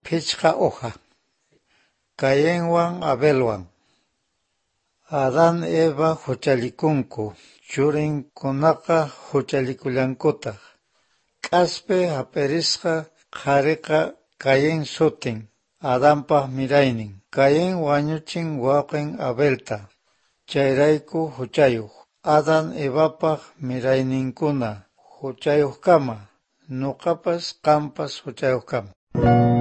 pichqa uqa. Cainwan Abelwan. Adán Eva huchalikunku, churinkunaqa huchalikullankutaq. K'aspi hapirisqa qhariqa Cain sutin, Adánpaq miraynin. Cain wañuchin wawqin Abelta, chayrayku huchayuq. Adán Evapaq mirayninkuna huchayuqkama, nuqapas qampas huchayuqkama.